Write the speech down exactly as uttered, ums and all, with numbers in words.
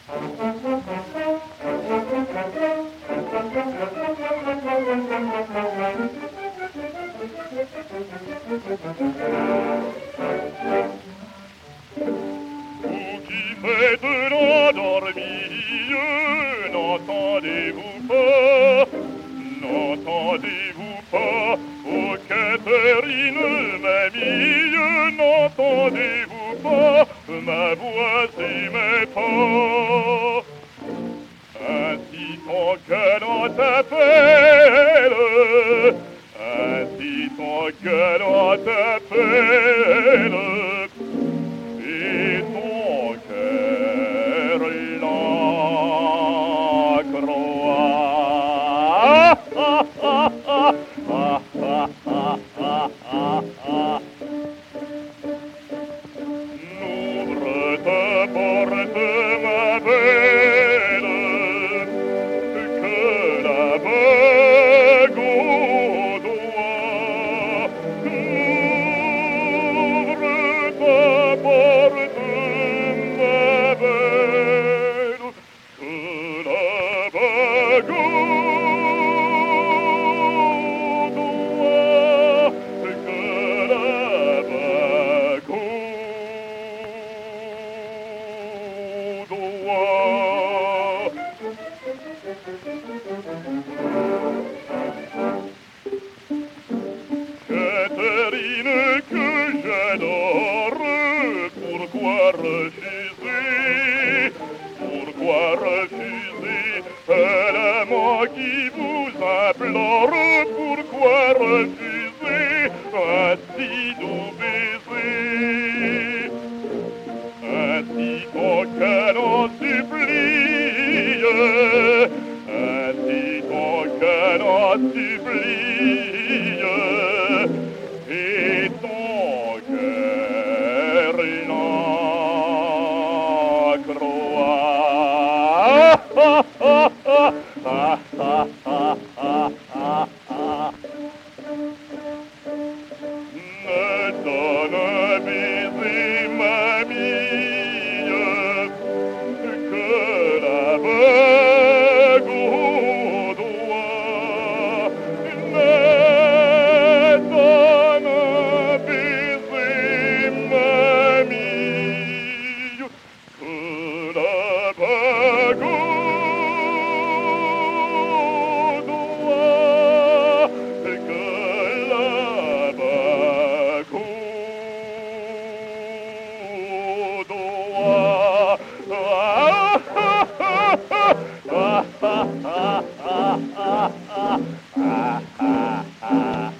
Vous qui faites l'endormie, n'entendez-vous pas, n'entendez-vous pas, ô Catherine, mamie, n'entendez-vous pas ma voix et mes pas? Ainsi ton cœur t'appelle, ainsi ton cœur t'appelle, et ton cœur la croit. N'ouvre ta porte, ma belle, que la bague au doigt. N'ouvre ta porte, ma belle, que la bague au doigt, que la bague au doigt. Catherine que j'adore, pourquoi refuser, pourquoi refuser l'amant qui vous implore, pourquoi refuser un si doux baiser? Ainsi ton cœur en supplie, ainsi ton cœur en supplie, et ton cœur la croit. Me donne un baiser, mamie, que la bague au doigt. Me donne un baiser, mamie, que la bague au doigt, que la bague au doigt. Ah, ah, ah, ah, ah, ah, ah, ah, ah, ah, ah.